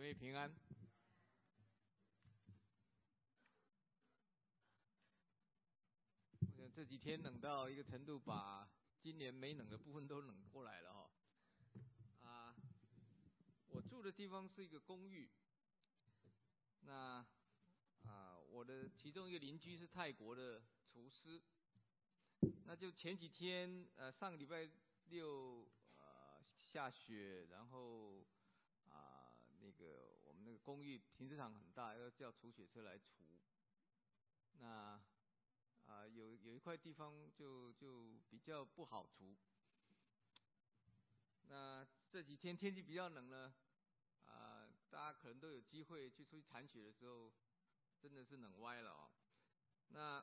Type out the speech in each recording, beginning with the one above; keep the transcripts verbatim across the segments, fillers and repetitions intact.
妹平安。我想这几天冷到一个程度，把今年没冷的部分都冷过来了哈。啊，我住的地方是一个公寓，那啊，我的其中一个邻居是泰国的厨师，那就前几天呃上个礼拜六呃下雪，然后啊那个我们那个公寓停车场很大，要叫除雪车来除。那啊有有一块地方就就比较不好除。那这几天天气比较冷呢，啊大家可能都有机会去出去铲雪的时候，真的是冷歪了哦。那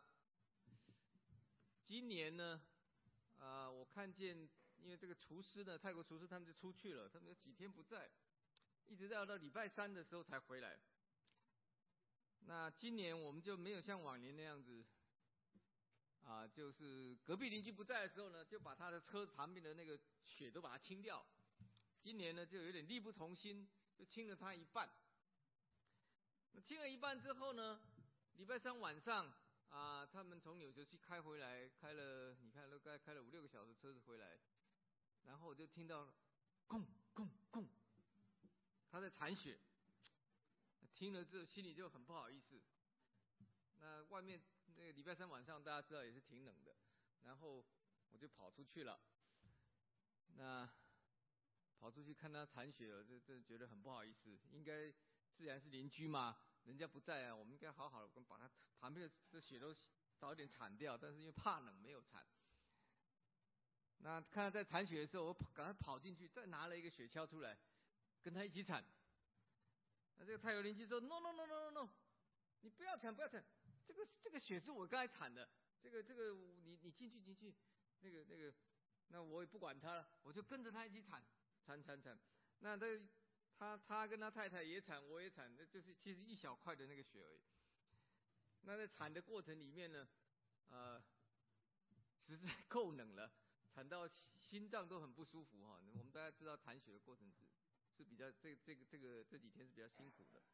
今年呢，啊、呃、我看见因为这个厨师呢，泰国厨师他们就出去了，他们有几天不在，一直到到礼拜三的时候才回来。那今年我们就没有像往年那样子，啊，就是隔壁邻居不在的时候呢，就把他的车旁边的那个雪都把它清掉。今年呢，就有点力不从心，就清了他一半。那清了一半之后呢，礼拜三晚上啊，他们从纽泽西开回来，开了你看都该开了五六个小时车子回来，然后我就听到空空空，他在铲雪。听了之后心里就很不好意思。那外面那个礼拜三晚上大家知道也是挺冷的，然后我就跑出去了。那跑出去看他铲雪了，这这觉得很不好意思。应该自然是邻居嘛，人家不在啊，我们应该好好的把他旁边的雪都早点铲掉，但是因为怕冷没有铲。那看他在铲雪的时候，我赶快跑进去，再拿了一个雪橇出来，跟他一起铲。那这个泰国邻居说 ：“No no no no no no， 你不要铲不要铲，这个这个雪是我刚才铲的，这个这个你你进去进去，那个那个，那我也不管他了，我就跟着他一起铲铲铲铲。那他他他跟他太太也铲，我也铲，那就是其实一小块的那个雪而已。那在铲的过程里面呢，呃，实在够冷了，铲到心脏都很不舒服哈。我们大家知道铲雪的过程是。”是比较这这个这个这几天是比较辛苦的。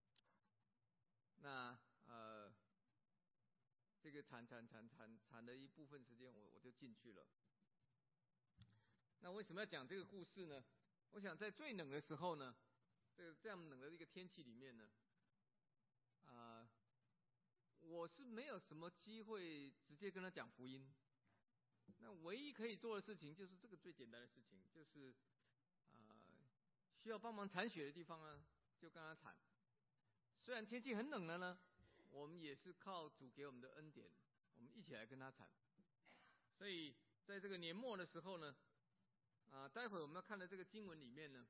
那呃，这个铲铲铲铲铲的一部分时间我，我我就进去了。那为什么要讲这个故事呢？我想在最冷的时候呢，这个这样冷的一个天气里面呢，啊、呃，我是没有什么机会直接跟他讲福音。那唯一可以做的事情就是这个最简单的事情，就是啊。呃需要帮忙铲雪的地方呢，就跟他铲。虽然天气很冷了呢，我们也是靠主给我们的恩典，我们一起来跟他铲。所以在这个年末的时候呢，啊，待会我们要看的这个经文里面呢，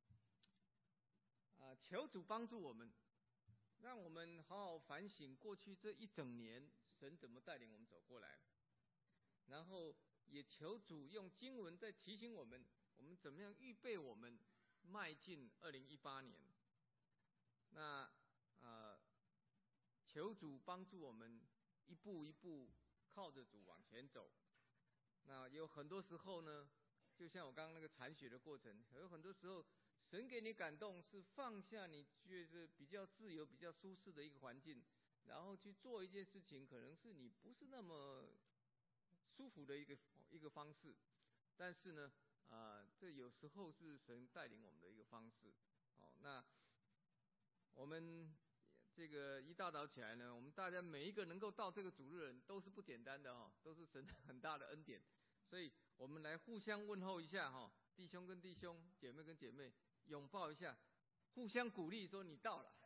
啊，求主帮助我们，让我们好好反省过去这一整年神怎么带领我们走过来，然后也求主用经文在提醒我们，我们怎么样预备我们。迈进二零一八年，那呃，求主帮助我们一步一步靠着主往前走。那有很多时候呢，就像我刚刚那个铲雪的过程，有很多时候神给你感动是放下你觉得比较自由、比较舒适的一个环境，然后去做一件事情，可能是你不是那么舒服的一个一个方式，但是呢。啊、呃，这有时候是神带领我们的一个方式。哦，那我们这个一大早起来呢，我们大家每一个能够到这个主日人都是不简单的哦，都是神很大的恩典。所以我们来互相问候一下哈、哦，弟兄跟弟兄，姐妹跟姐妹，拥抱一下，互相鼓励说你到了。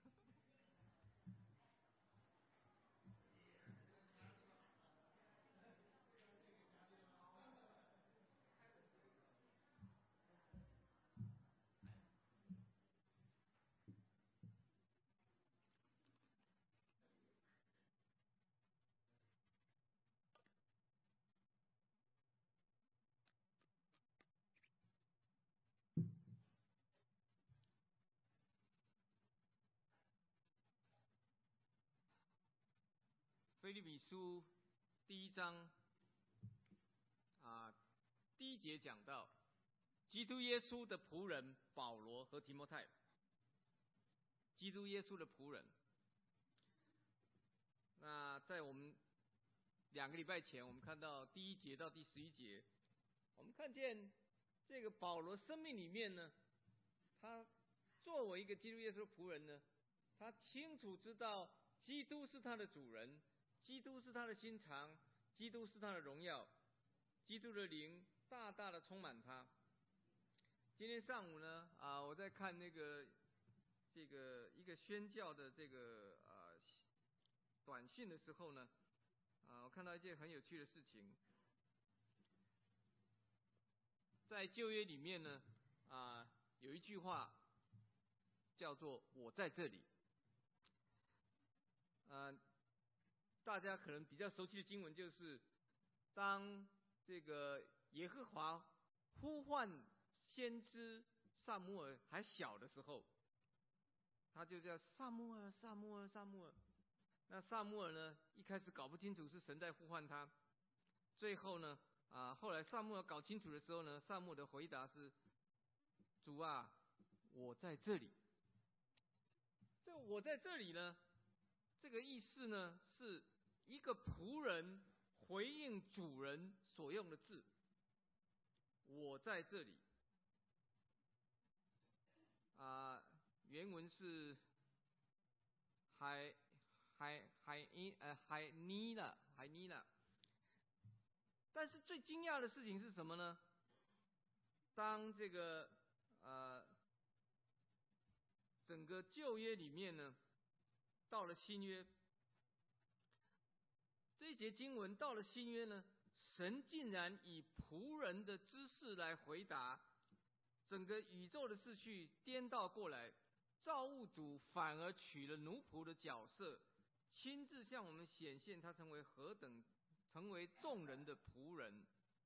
腓立比书第一章啊，第一节讲到，基督耶稣的仆人保罗和提摩太， 基督耶稣的仆人。那在我们两个礼拜前，我们看到第一节到第十一节，我们看见这个保罗生命里面呢，他作为一个基督耶稣的仆人呢，他清楚知道基督是他的主人，基督是他的心肠，基督是他的荣耀，基督的灵大大的充满他。今天上午呢，啊、呃，我在看那个这个一个宣教的这个呃短信的时候呢，啊、呃，我看到一件很有趣的事情，在旧约里面呢，啊、呃，有一句话叫做“我在这里”。呃，大家可能比较熟悉的经文就是，当这个耶和华呼唤先知撒母耳还小的时候，他就叫撒母耳，撒母耳，撒母耳。那撒母耳呢，一开始搞不清楚是神在呼唤他，最后呢，啊，后来撒母耳搞清楚的时候呢，撒母耳的回答是：主啊，我在这里。这我在这里呢，这个意思呢，是一个仆人回应主人所用的字。我在这里。啊、呃，原文是海海海伊呃海尼了海尼了。但是最惊讶的事情是什么呢？当这个呃整个旧约里面呢，到了新约，这一节经文到了新约呢，神竟然以仆人的姿势来回答。整个宇宙的秩序颠倒过来，造物主反而取了奴仆的角色，亲自向我们显现他成为何等成为众人的仆人。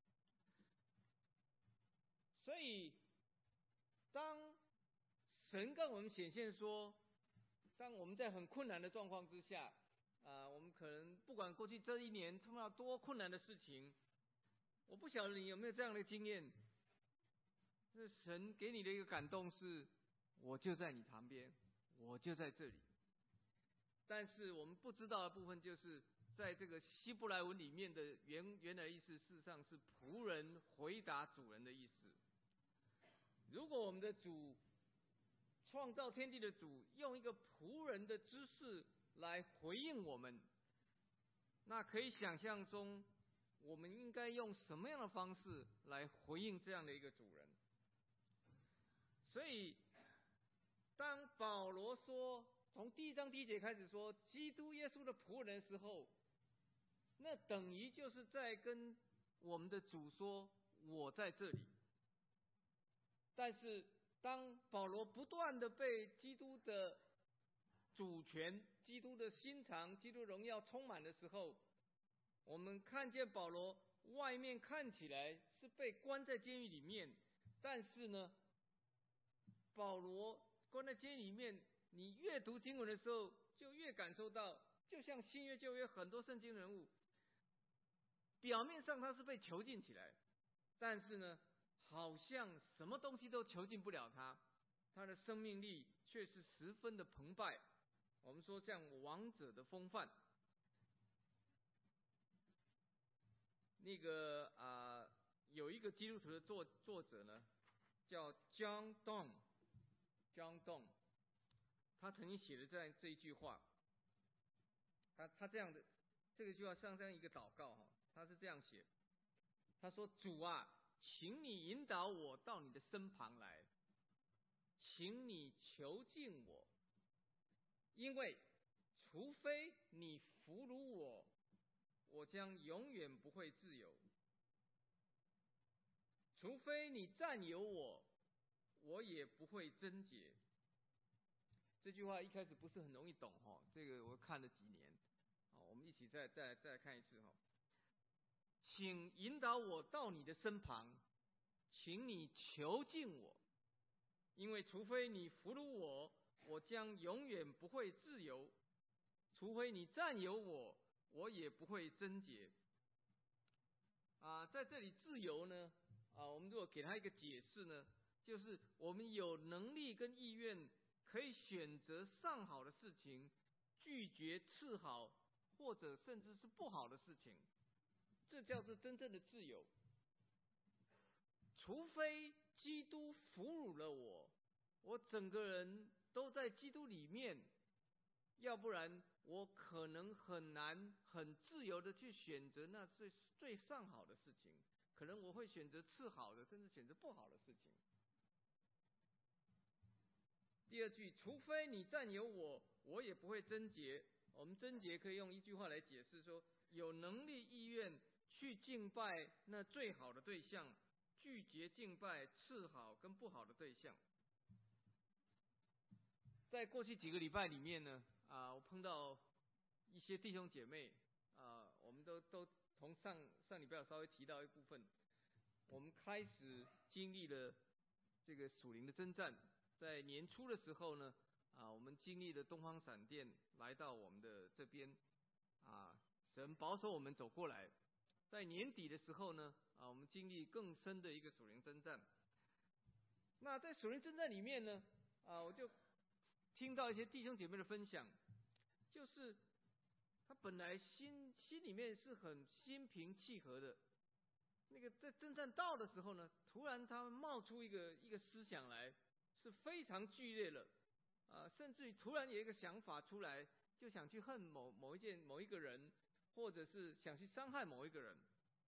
所以当神跟我们显现说，当我们在很困难的状况之下，啊、呃，我们可能不管过去这一年碰到多困难的事情，我不晓得你有没有这样的经验。是神给你的一个感动是，我就在你旁边，我就在这里。但是我们不知道的部分就是，在这个希伯来文里面的原原来意思，事实上是仆人回答主人的意思。如果我们的主创造天地的主用一个仆人的姿势来回应我们，那可以想象中我们应该用什么样的方式来回应这样的一个主人。所以当保罗说从第一章第一节开始说基督耶稣的仆人的时候，那等于就是在跟我们的主说我在这里。但是当保罗不断的被基督的主权、基督的心肠、基督荣耀充满的时候，我们看见保罗外面看起来是被关在监狱里面，但是呢，保罗关在监狱里面，你越读经文的时候，就越感受到，就像新约旧约很多圣经人物，表面上他是被囚禁起来，但是呢，好像什么东西都囚禁不了他，他的生命力却是十分的澎湃。我们说像王者的风范。那个啊、呃，有一个基督徒的作作者呢，叫 John Donne。John Donne， 他曾经写的这样这一句话，他他这样的这个句话像这样一个祷告哈，他是这样写，他说：主啊，请你引导我到你的身旁来，请你囚禁我，因为除非你俘虏我，我将永远不会自由；除非你占有我，我也不会贞洁。这句话一开始不是很容易懂哈，这个我看了几年，我们一起再再再来看一次哈。请引导我到你的身旁，请你囚禁我，因为除非你俘虏我，我将永远不会自由；除非你占有我，我也不会贞洁。啊，在这里自由呢，啊，我们如果给他一个解释呢，就是我们有能力跟意愿可以选择上好的事情，拒绝次好或者甚至是不好的事情，这叫做真正的自由。除非基督俘虏了我，我整个人都在基督里面，要不然我可能很难很自由的去选择那最最上好的事情，可能我会选择次好的，甚至选择不好的事情。第二句，除非你占有我，我也不会贞洁。我们贞洁可以用一句话来解释说，有能力意愿去敬拜那最好的对象，拒绝敬拜次好跟不好的对象。在过去几个礼拜里面呢，啊，我碰到一些弟兄姐妹，啊，我们都都从上上礼拜有稍微提到一部分，我们开始经历了这个属灵的征战。在年初的时候呢，啊，我们经历了东方闪电来到我们的这边，啊，神保守我们走过来。在年底的时候呢，啊，我们经历更深的一个属灵征战。那在属灵征战里面呢，啊，我就听到一些弟兄姐妹的分享，就是他本来心心里面是很心平气和的，那个在征战到的时候呢，突然他冒出一个一个思想来，是非常剧烈了，啊，甚至于突然有一个想法出来，就想去恨某某一件某一个人，或者是想去伤害某一个人。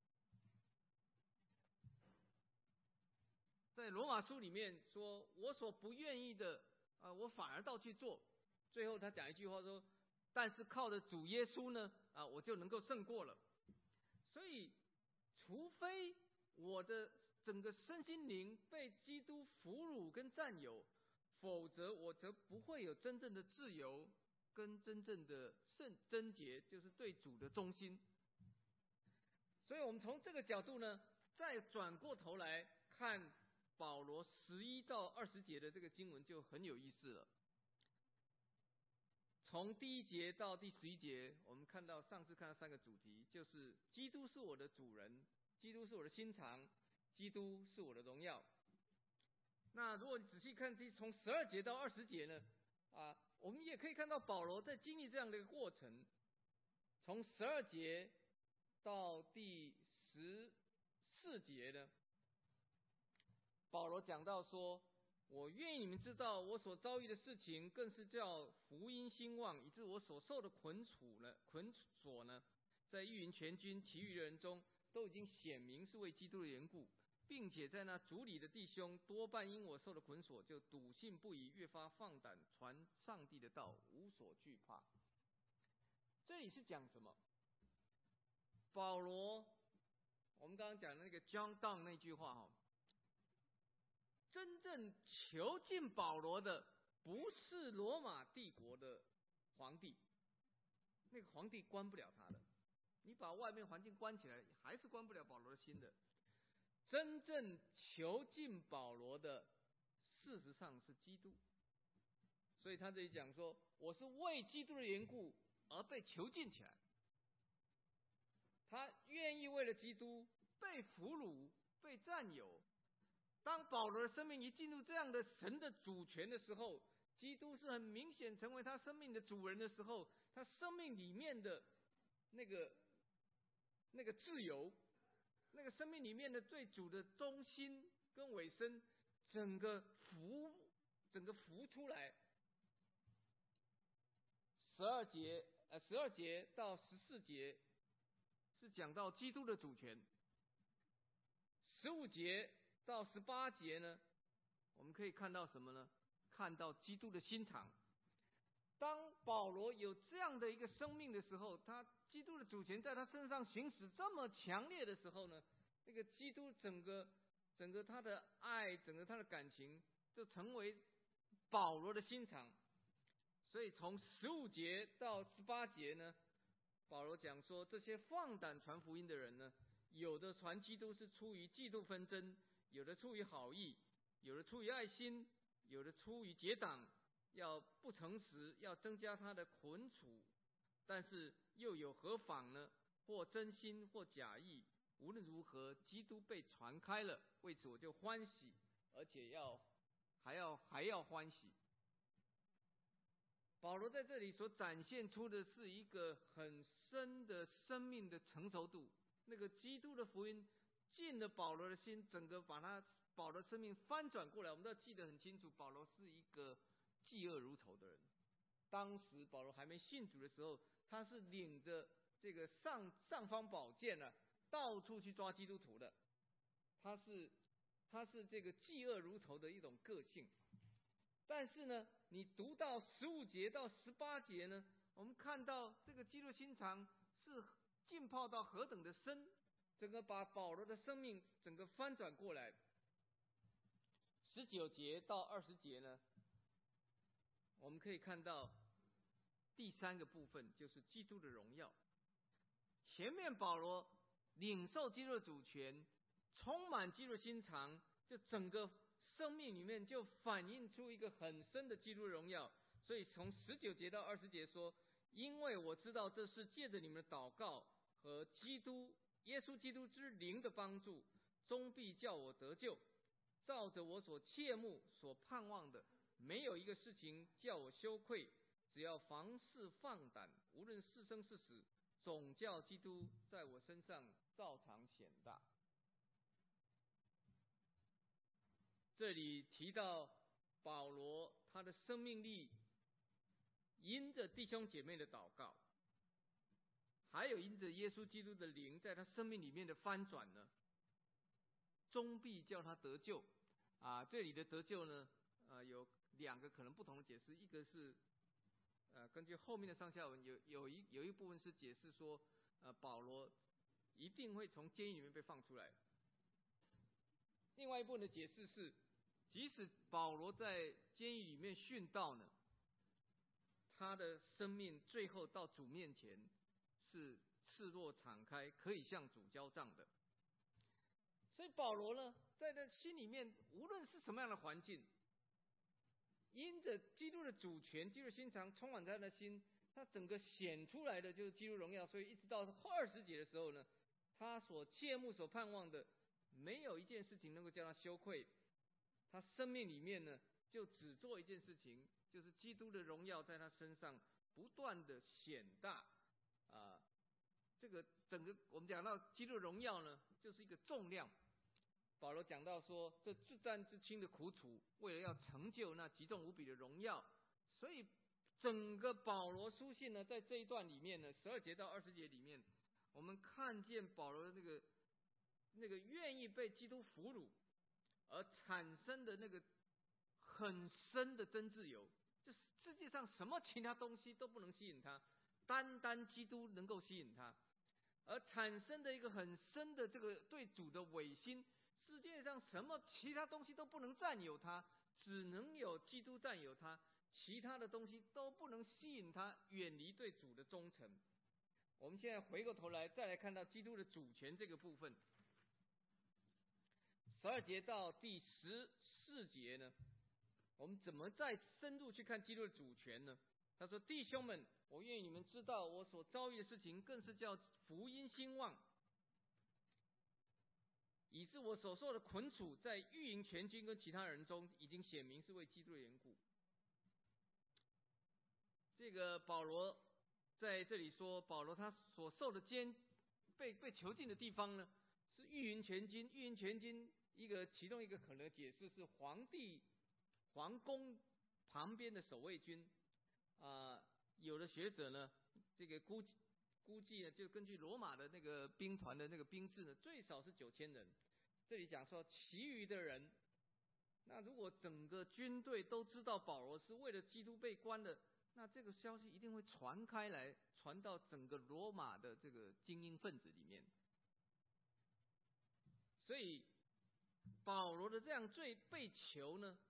在罗马书里面说，我所不愿意的，啊，我反而倒去做。最后他讲一句话说，但是靠着主耶稣呢，啊，我就能够胜过了。所以，除非我的整个身心灵被基督俘虏跟占有，否则我则不会有真正的自由跟真正的圣贞洁，就是对主的忠心。所以我们从这个角度呢，再转过头来看保罗十一到二十节的这个经文就很有意思了。从第一节到第十一节，我们看到上次看到三个主题，就是基督是我的主人，基督是我的心肠，基督是我的荣耀。那如果你仔细看，从十二节到二十节呢，啊，我们也可以看到保罗在经历这样的一个过程。从十二节到第十四节呢，保罗讲到说，我愿意你们知道，我所遭遇的事情，更是叫福音兴旺，以致我所受的捆处呢、捆锁呢，在御营全军其余人中，都已经显明是为基督的缘故，并且在那主里的弟兄多半因我受的捆锁，就笃信不疑，越发放胆传上帝的道，无所惧怕。这里是讲什么？保罗，我们刚刚讲的那个 John Donne 那句话哈。真正囚禁保罗的不是罗马帝国的皇帝，那个皇帝关不了他的，你把外面环境关起来，还是关不了保罗的心的。真正囚禁保罗的，事实上是基督。所以他这里讲说，我是为基督的缘故而被囚禁起来。他愿意为了基督被俘虏、被占有。当保罗的生命一进入这样的神的主权的时候，基督是很明显成为他生命的主人的时候，他生命里面的那个那个自由，那个生命里面的对主的忠心跟委身，整个浮整个浮出来。十二节呃十二节到十四节是讲到基督的主权，十五节到十八节呢，我们可以看到什么呢？看到基督的心肠。当保罗有这样的一个生命的时候，他基督的主权在他身上行使这么强烈的时候呢，那个基督整个整个他的爱，整个他的感情，就成为保罗的心肠。所以从十五节到十八节呢，保罗讲说，这些放胆传福音的人呢，有的传基督是出于嫉妒纷争，有的出于好意，有的出于爱心，有的出于结党，要不诚实，要增加他的捆处。但是又有何妨呢？或真心或假意，无论如何，基督被传开了，为此我就欢喜，而且要还要还要欢喜。 保罗在这里所展现出的是一个很深的生命的成熟度，那个基督的福音进了保罗的心，整个把他保罗的生命翻转过来。我们都要记得很清楚，保罗是一个嫉恶如仇的人。当时保罗还没信主的时候，他是领着这个上尚方宝剑啊，到处去抓基督徒的。他是他是这个嫉恶如仇的一种个性。但是呢，你读到十五节到十八节呢，我们看到这个基督心肠是浸泡到何等的深，整个把保罗的生命整个翻转过来。十九节到二十节呢，我们可以看到第三个部分就是基督的荣耀。前面保罗领受基督的主权，充满基督的心肠，就整个生命里面就反映出一个很深的基督的荣耀。所以从十九节到二十节说，因为我知道这是借着你们的祷告和基督耶稣基督之灵的帮助，终必叫我得救，照着我所切慕所盼望的，没有一个事情叫我羞愧，只要凡事放胆，无论是生是死，总叫基督在我身上照常显大。这里提到保罗他的生命力，因着弟兄姐妹的祷告，还有因着耶稣基督的灵在他生命里面的翻转呢，终必叫他得救。啊，这里的得救呢，呃，有两个可能不同的解释，一个是呃，根据后面的上下文有有一有一部分是解释说，呃，保罗一定会从监狱里面被放出来。另外一部分的解释是，即使保罗在监狱里面殉道呢，他的生命最后到主面前是赤裸敞开，可以向主交账的。所以保罗呢，在他心里面，无论是什么样的环境，因着基督的主权，基督的心肠充满他的心，他整个显出来的就是基督荣耀。所以一直到二十节的时候呢，他所切慕所盼望的，没有一件事情能够叫他羞愧。他生命里面呢，就只做一件事情，就是基督的荣耀在他身上不断的显大。啊，这个整个我们讲到基督的荣耀呢，就是一个重量。保罗讲到说，这至战至轻的苦楚，为了要成就那极重无比的荣耀。所以整个保罗书信呢，在这一段里面呢，十二节到二十节里面，我们看见保罗的那个那个愿意被基督俘虏而产生的那个很深的真自由，就是世界上什么其他东西都不能吸引他，单单基督能够吸引他，而产生的一个很深的这个对主的违心。世界上什么其他东西都不能占有他，只能有基督占有他，其他的东西都不能吸引他远离对主的忠诚。我们现在回过头来再来看到基督的主权这个部分，十二节到第十四节呢，我们怎么再深入去看基督的主权呢？他说，弟兄们，我愿意你们知道我所遭遇的事情，更是叫福音兴旺，以致我所受的捆楚，在御营全军跟其他人中，已经显明是为基督的缘故。这个保罗在这里说，保罗他所受的监被被囚禁的地方呢，是御营全军。御营全军一个其中一个可能解释是皇帝皇宫旁边的守卫军。啊、呃，有的学者呢，这个估估计呢，就根据罗马的那个兵团的那个兵制呢，最少是九千人。这里讲说，其余的人，那如果整个军队都知道保罗是为了基督被关的，那这个消息一定会传开来，传到整个罗马的这个精英分子里面。所以保罗的这样罪被囚呢，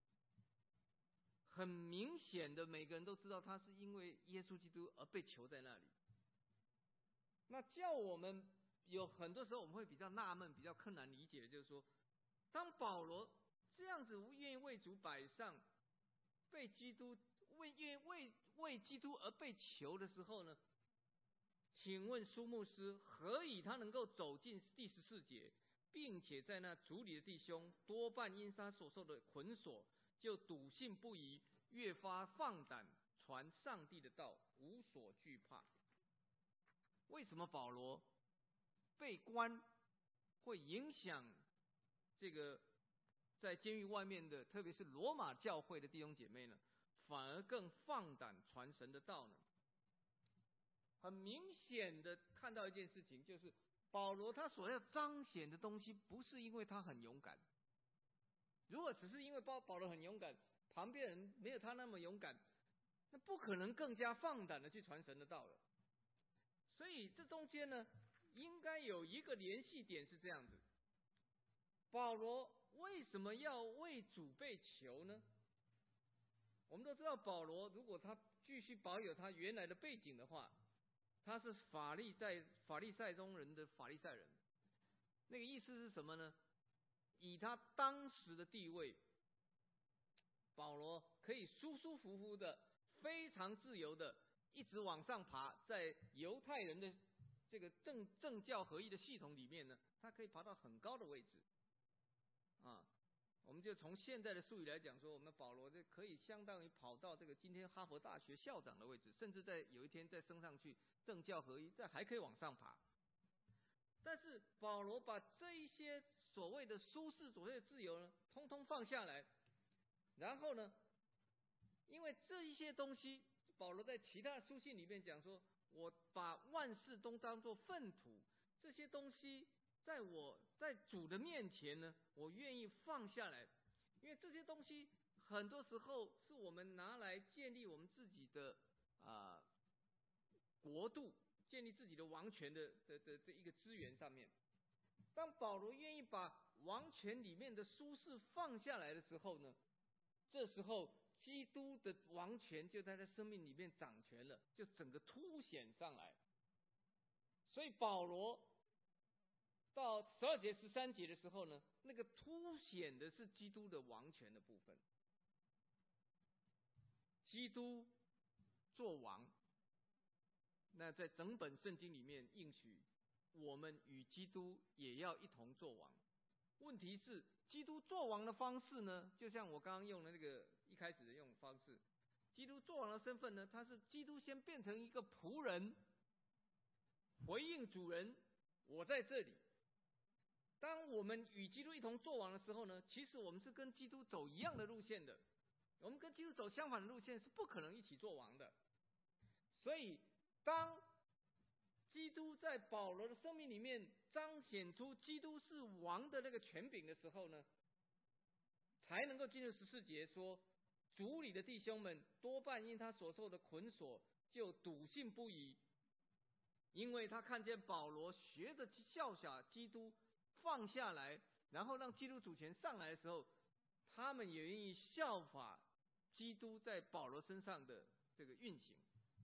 很明显的每个人都知道他是因为耶稣基督而被囚在那里。那叫我们有很多时候我们会比较纳闷，比较困难理解的，就是说，当保罗这样子愿意为主摆上，被基督为愿意为为基督而被囚的时候呢，请问苏牧师，何以他能够走进第十四节，并且在那主里的弟兄多半因他所受的捆锁，就笃信不疑，越发放胆传上帝的道，无所惧怕。为什么保罗被关会影响这个在监狱外面的，特别是罗马教会的弟兄姐妹呢，反而更放胆传神的道呢？很明显的看到一件事情，就是保罗他所要彰显的东西，不是因为他很勇敢。如果只是因为保保罗很勇敢，旁边人没有他那么勇敢，那不可能更加放胆的去传神的道了。所以这中间呢，应该有一个联系点是这样子：保罗为什么要为主被囚呢？我们都知道，保罗如果他继续保有他原来的背景的话，他是法利赛法利赛中人的法利赛人。那个意思是什么呢？以他当时的地位，保罗可以舒舒服服的、非常自由的一直往上爬，在犹太人的这个政政教合一的系统里面呢，他可以爬到很高的位置。啊，我们就从现在的术语来讲说，我们保罗这可以相当于跑到这个今天哈佛大学校长的位置，甚至在有一天再升上去政教合一，再还可以往上爬。但是保罗把这一些所谓的舒适、所谓的自由呢，通通放下来，然后呢，因为这一些东西，保罗在其他书信里面讲说，我把万事都当作粪土，这些东西在我在主的面前呢，我愿意放下来，因为这些东西很多时候是我们拿来建立我们自己的啊、呃、国度，建立自己的王权的的的这一个资源上面。当保罗愿意把王权里面的舒适放下来的时候呢，这时候基督的王权就在他生命里面掌权了，就整个凸显上来。所以保罗到十二节十三节的时候呢，那个凸显的是基督的王权的部分。基督做王，那在整本圣经里面应许我们与基督也要一同做王。问题是基督做王的方式呢，就像我刚刚用的那个一开始的用方式，基督做王的身份呢，他是基督先变成一个仆人，回应主人，我在这里。当我们与基督一同做王的时候呢，其实我们是跟基督走一样的路线的，我们跟基督走相反的路线是不可能一起做王的。所以当基督在保罗的生命里面彰显出基督是王的那个权柄的时候呢，才能够进入十四节说，主里的弟兄们多半因他所受的捆锁就笃信不疑，因为他看见保罗学着效法基督放下来，然后让基督主权上来的时候，他们也愿意效法基督在保罗身上的这个运行。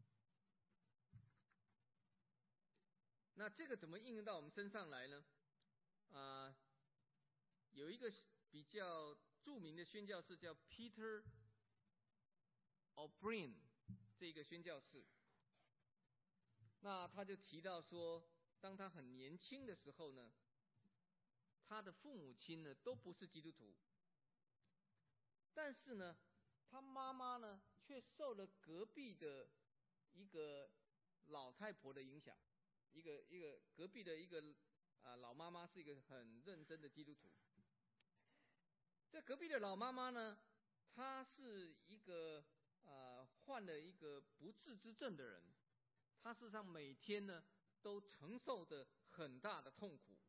那这个怎么应用到我们身上来呢？啊、呃，有一个比较著名的宣教士叫 Peter O'Brien， 这个宣教士，那他就提到说，当他很年轻的时候呢，他的父母亲呢都不是基督徒，但是呢，他妈妈呢却受了隔壁的一个老太婆的影响。一个一个隔壁的一个啊、呃、老妈妈是一个很认真的基督徒。这隔壁的老妈妈呢，她是一个呃患了一个不治之症的人，她事实上每天呢都承受着很大的痛苦，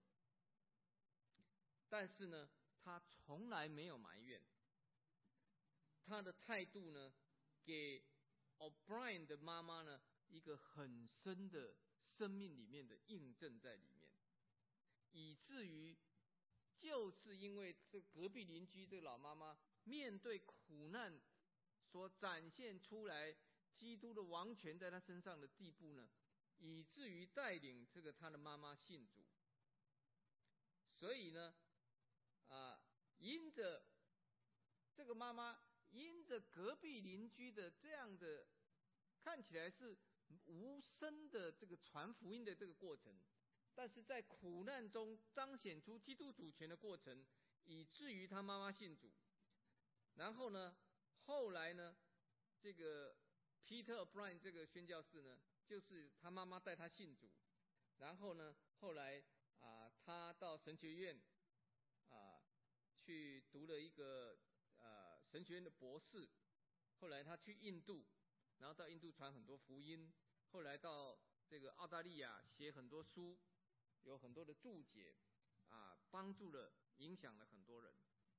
但是呢，她从来没有埋怨。她的态度呢，给 O'Brien 的妈妈呢一个很深的生命里面的印证在里面，以至于就是因为这隔壁邻居这个老妈妈面对苦难所展现出来基督的王权在她身上的地步呢，以至于带领这个她的妈妈信主。所以呢，啊，因着这个妈妈因着隔壁邻居的这样的看起来是无声的这个传福音的这个过程，但是在苦难中彰显出基督主权的过程，以至于他妈妈信主。然后呢，后来呢，这个 Peter O'Brien 这个宣教士呢，就是他妈妈带他信主，然后呢，后来啊、呃，他到神学院啊、呃、去读了一个呃神学院的博士，后来他去印度，然后到印度传很多福音，后来到这个澳大利亚写很多书，有很多的注解啊，帮助了影响了很多人。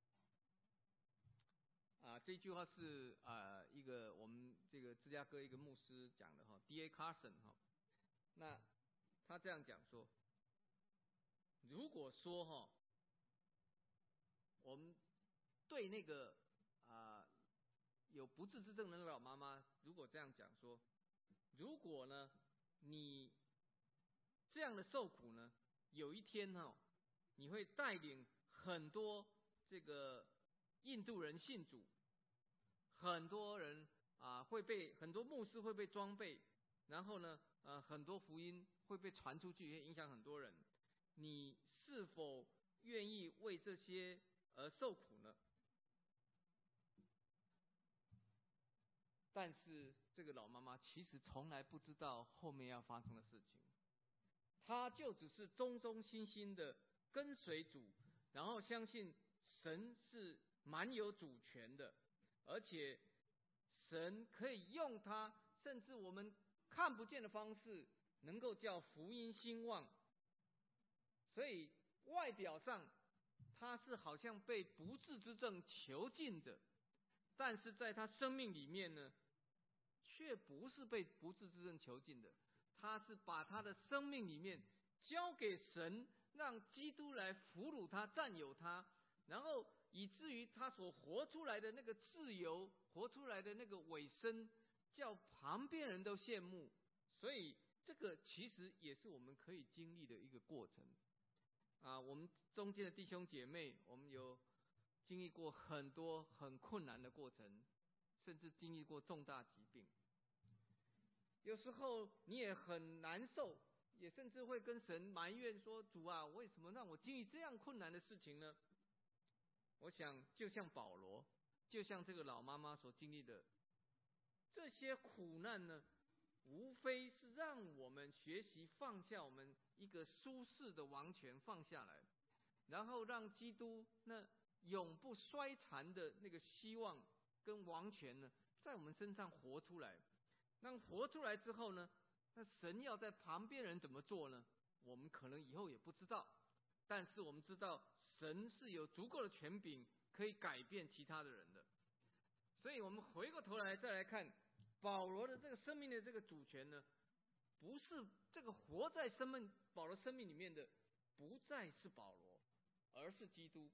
啊，这句话是啊一个我们这个芝加哥一个牧师讲的哈 ，D A Carson 哈，那他这样讲说，如果说哈，我们对那个啊有不治之症的老妈妈，如果这样讲说，如果呢你这样的受苦呢，有一天哈，你会带领很多这个印度人信主。很多人啊会被很多牧师会被装备，然后呢，呃，很多福音会被传出去，也影响很多人。你是否愿意为这些而受苦呢？但是这个老妈妈其实从来不知道后面要发生的事情，她就只是忠忠心心的跟随主，然后相信神是蛮有主权的。而且神可以用它，甚至我们看不见的方式，能够叫福音兴旺。所以外表上他是好像被不治之症囚禁的，但是在他生命里面呢，却不是被不治之症囚禁的，他是把他的生命里面交给神，让基督来俘虏他、占有他，然后以至于他所活出来的那个自由，活出来的那个委身，叫旁边人都羡慕。所以这个其实也是我们可以经历的一个过程啊。我们中间的弟兄姐妹，我们有经历过很多很困难的过程，甚至经历过重大疾病。有时候你也很难受，也甚至会跟神埋怨说：主啊，为什么让我经历这样困难的事情呢？我想就像保罗，就像这个老妈妈所经历的这些苦难呢，无非是让我们学习放下我们一个舒适的王权放下来，然后让基督那永不衰残的那个希望跟王权呢，在我们身上活出来。那活出来之后呢，那神要在旁边人怎么做呢？我们可能以后也不知道，但是我们知道神是有足够的权柄可以改变其他的人的。所以我们回过头来再来看保罗的这个生命的这个主权呢，不是这个活在生命保罗生命里面的不再是保罗，而是基督。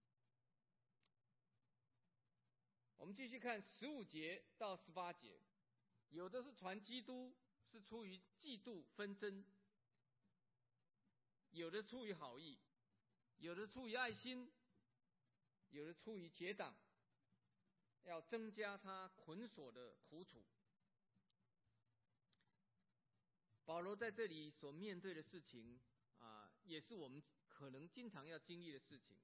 我们继续看十五节到十八节，有的是传基督是出于嫉妒纷争，有的出于好意，有的出于爱心，有的出于结党，要增加他捆锁的苦楚。保罗在这里所面对的事情啊，也是我们可能经常要经历的事情。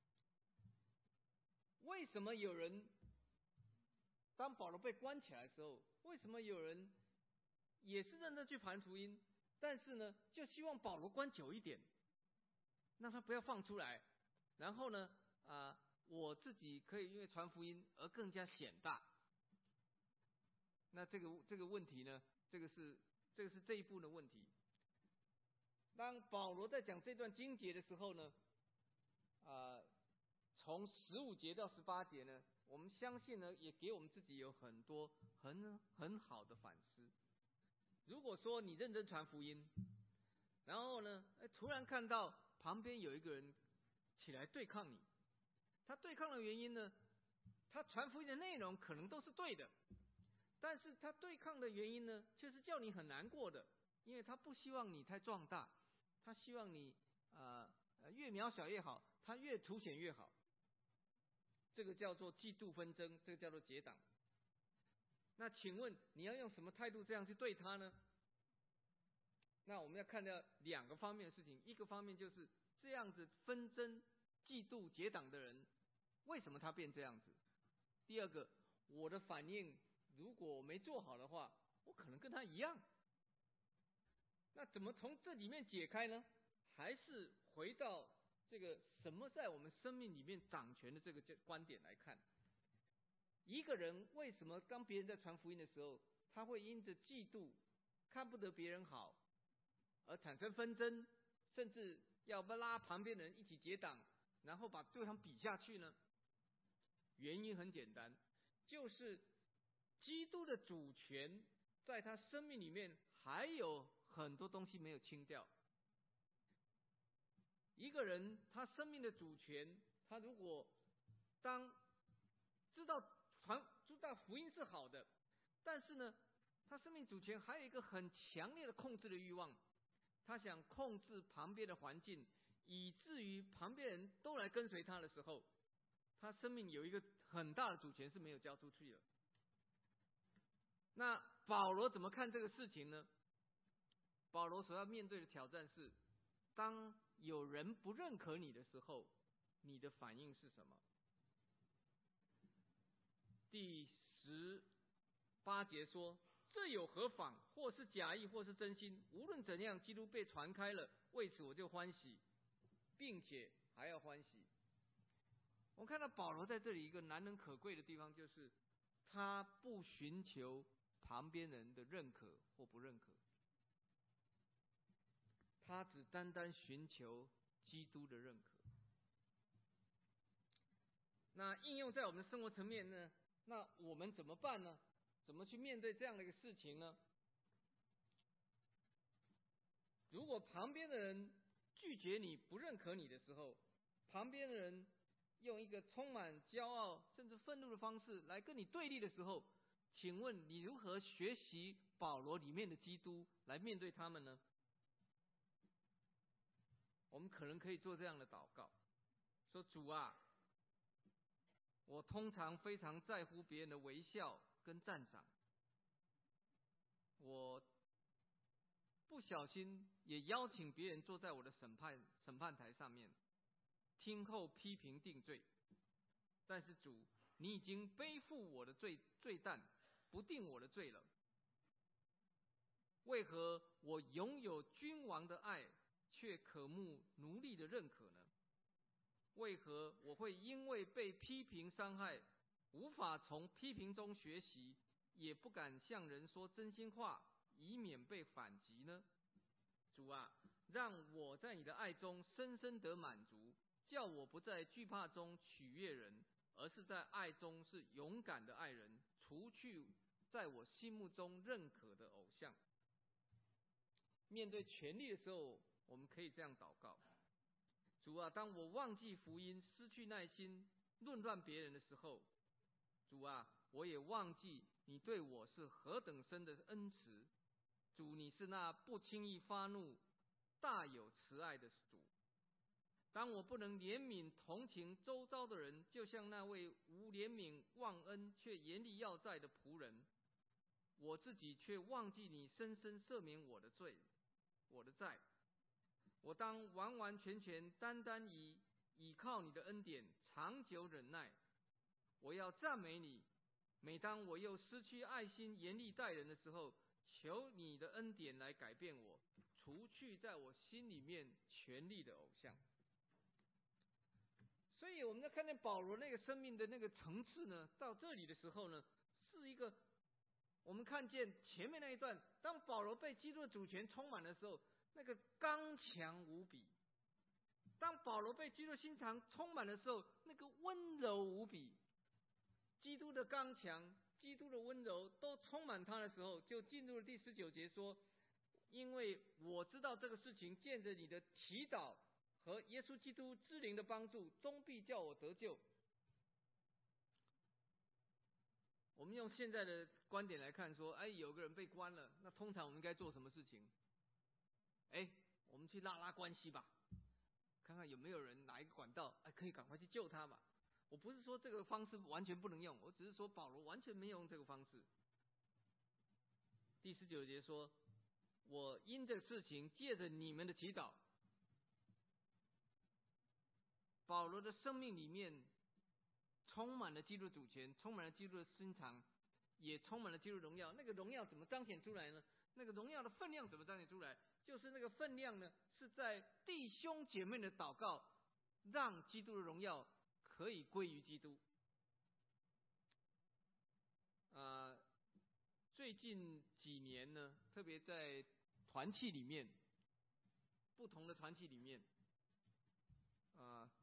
为什么有人当保罗被关起来的时候，为什么有人也是认真去传福音，但是呢，就希望保罗关久一点，让他不要放出来，然后呢，啊、呃，我自己可以因为传福音而更加显大。那这个这个问题呢，这个是这个是这一步的问题。当保罗在讲这段经节的时候呢，啊、呃，从十五节到十八节呢，我们相信呢，也给我们自己有很多很很好的反思。如果说你认真传福音，然后呢，突然看到旁边有一个人起来对抗你，他对抗的原因呢，他传福音的内容可能都是对的，但是他对抗的原因呢，却是叫你很难过的，因为他不希望你太壮大，他希望你呃越渺小越好，他越凸显越好。这个叫做嫉妒纷争，这个叫做结党。那请问你要用什么态度这样去对他呢？那我们要看到两个方面的事情，一个方面就是这样子纷争、嫉妒、结党的人，为什么他变这样子？第二个，我的反应如果我没做好的话，我可能跟他一样。那怎么从这里面解开呢？还是回到这个什么在我们生命里面掌权的这个观点来看。一个人为什么当别人在传福音的时候，他会因着嫉妒、看不得别人好，而产生纷争，甚至要不拉旁边的人一起结党，然后把对方比下去呢？原因很简单，就是基督的主权在他生命里面还有很多东西没有清掉。一个人他生命的主权，他如果当知道传知道福音是好的，但是呢，他生命主权还有一个很强烈的控制的欲望，他想控制旁边的环境，以至于旁边人都来跟随他的时候，他生命有一个很大的主权是没有交出去的。那保罗怎么看这个事情呢？保罗所要面对的挑战是，当有人不认可你的时候，你的反应是什么？第十八节说，这有何妨？或是假意，或是真心，无论怎样，基督被传开了，为此我就欢喜，并且还要欢喜。我们看到保罗在这里一个难能可贵的地方，就是他不寻求旁边人的认可或不认可，他只单单寻求基督的认可。那应用在我们的生活层面呢？那我们怎么办呢？怎么去面对这样的一个事情呢？如果旁边的人拒绝你、不认可你的时候，旁边的人用一个充满骄傲甚至愤怒的方式来跟你对立的时候，请问你如何学习保罗里面的基督来面对他们呢？我们可能可以做这样的祷告，说主啊，我通常非常在乎别人的微笑跟赞赏，我不小心也邀请别人坐在我的审判审判台上面，听候批评定罪。但是主，你已经背负我的罪罪担，不定我的罪了。为何我拥有君王的爱，却渴慕奴隶的认可呢？为何我会因为被批评伤害，无法从批评中学习，也不敢向人说真心话，以免被反击呢？主啊，让我在你的爱中深深得满足，叫我不在惧怕中取悦人，而是在爱中是勇敢的爱人，除去在我心目中认可的偶像。面对权力的时候，我们可以这样祷告：主啊，当我忘记福音，失去耐心，论断别人的时候，主啊，我也忘记你对我是何等深的恩慈。主，你是那不轻易发怒、大有慈爱的主。当我不能怜悯同情周遭的人，就像那位无怜悯忘恩却严厉要债的仆人，我自己却忘记你深深赦免我的罪、我的债。我当完完全全单单以倚靠你的恩典，长久忍耐。我要赞美你。每当我又失去爱心、严厉待人的时候，求你的恩典来改变我，除去在我心里面权力的偶像。所以我们在看见保罗那个生命的那个层次呢，到这里的时候呢，是一个我们看见前面那一段，当保罗被基督的主权充满的时候，那个刚强无比；当保罗被基督的心肠充满的时候，那个温柔无比。基督的刚强、基督的温柔都充满他的时候，就进入了第十九节说：因为我知道这个事情，借着你的祈祷和耶稣基督之灵的帮助，终必叫我得救。我们用现在的观点来看说，哎，有个人被关了，那通常我们应该做什么事情？哎，我们去拉拉关系吧，看看有没有人哪一个管道，哎，可以赶快去救他吧。我不是说这个方式完全不能用，我只是说保罗完全没有用这个方式。第十九节说，我因这个事情借着你们的祈祷，保罗的生命里面充满了基督的主权，充满了基督的心肠， 也充满了基督荣耀。那个荣耀怎么彰显出来呢？那个荣耀的分量怎么彰显出来？就是那个分量呢，是在弟兄姐妹的祷告，让基督的荣耀可以归于基督。啊、呃，最近几年呢，特别在团契里面，不同的团契里面，啊、呃，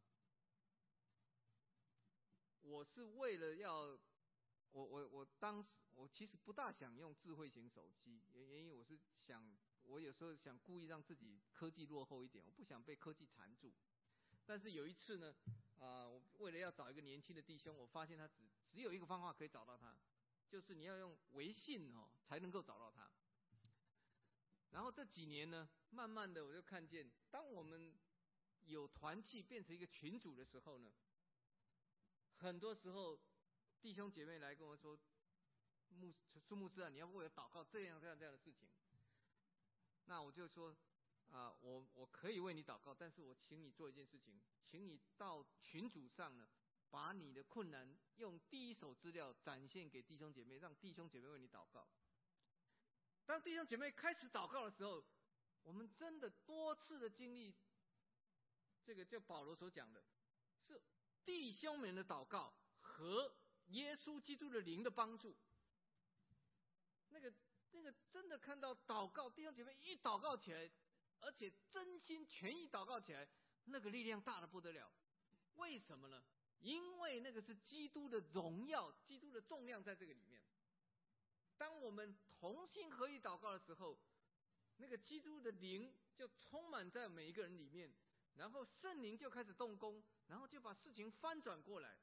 我是为了要，我我我当时我其实不大想用智慧型手机，原原因我是想，我有时候想故意让自己科技落后一点，我不想被科技缠住。但是有一次呢，啊、呃，我为了要找一个年轻的弟兄，我发现他只只有一个方法可以找到他，就是你要用微信哦才能够找到他。然后这几年呢，慢慢的我就看见，当我们有团契变成一个群组的时候呢，很多时候弟兄姐妹来跟我说，牧苏牧师啊，你要为我祷告这样这样这样的事情。那我就说啊、呃，我我可以为你祷告，但是我请你做一件事情，请你到群组上呢，把你的困难用第一手资料展现给弟兄姐妹，让弟兄姐妹为你祷告。当弟兄姐妹开始祷告的时候，我们真的多次的经历，这个就保罗所讲的，是弟兄们的祷告和耶稣基督的灵的帮助。那个那个真的看到祷告，弟兄姐妹一祷告起来，而且真心全意祷告起来，那个力量大得不得了。为什么呢？因为那个是基督的荣耀，基督的重量在这个里面。当我们同心合意祷告的时候，那个基督的灵就充满在每一个人里面，然后圣灵就开始动工，然后就把事情翻转过来。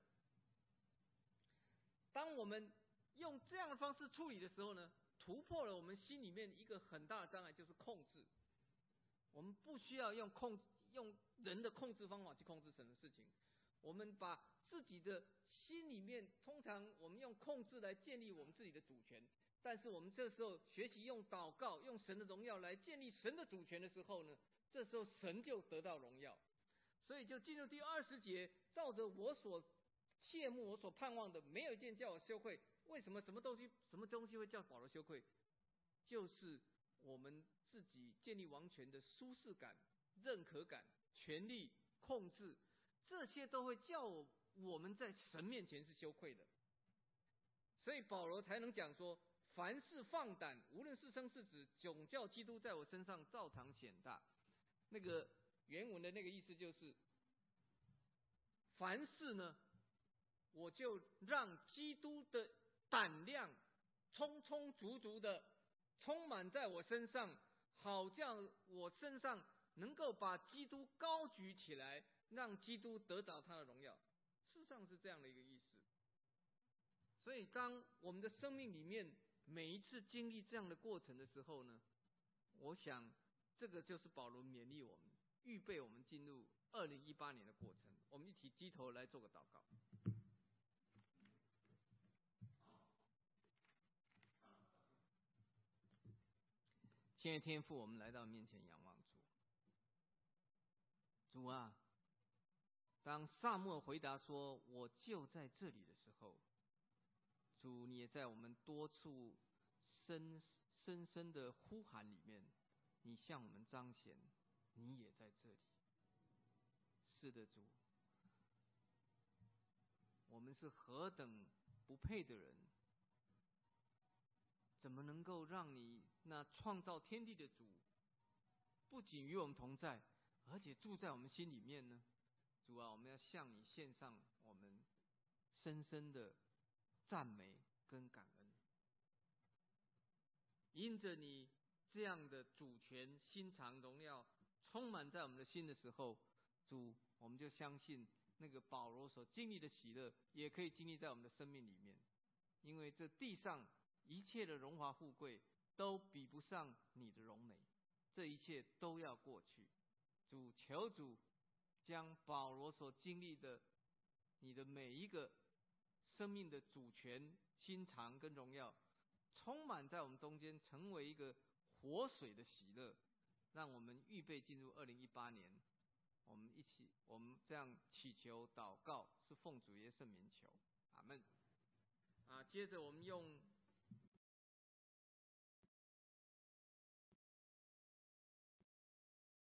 当我们用这样的方式处理的时候呢，突破了我们心里面一个很大的障碍，就是控制。我们不需要用控用人的控制方法去控制神的事情，我们把自己的心里面，通常我们用控制来建立我们自己的主权，但是我们这时候学习用祷告，用神的荣耀来建立神的主权的时候呢，这时候神就得到荣耀。所以就进入第二十节，照着我所切慕我所盼望的，没有一件叫我羞愧。为什么什么东西什么东西会叫保罗羞愧？就是我们自己建立王权的舒适感、认可感、权力、控制，这些都会叫我们在神面前是羞愧的。所以保罗才能讲说，凡事放胆，无论是生是死，总叫基督在我身上照常显大。那个原文的那个意思就是，凡事呢，我就让基督的胆量充充足足的充满在我身上，好像我身上能够把基督高举起来，让基督得着他的荣耀。事实上是这样的一个意思。所以当我们的生命里面每一次经历这样的过程的时候呢，我想这个就是保罗勉励我们，预备我们进入二零一八年的过程。我们一起低头来做个祷告。亲爱的天父，我们来到面前仰望主。主啊，当撒母耳回答说我就在这里的时候，主你也在我们多处深深深的呼喊里面，你向我们彰显你也在这里。是的，主，我们是何等不配的人，怎么能够让你那创造天地的主不仅与我们同在，而且住在我们心里面呢？主啊，我们要向你献上我们深深的赞美跟感恩。因着你这样的主权、心肠、荣耀充满在我们的心的时候，主，我们就相信那个保罗所经历的喜乐，也可以经历在我们的生命里面。因为这地上一切的荣华富贵都比不上你的荣美，这一切都要过去。主，求主将保罗所经历的你的每一个生命的主权、心肠跟荣耀充满在我们中间，成为一个活水的喜乐，让我们预备进入二零一八年。我们一起，我们这样祈求祷告，是奉主耶稣圣名求，阿们。啊，接着我们用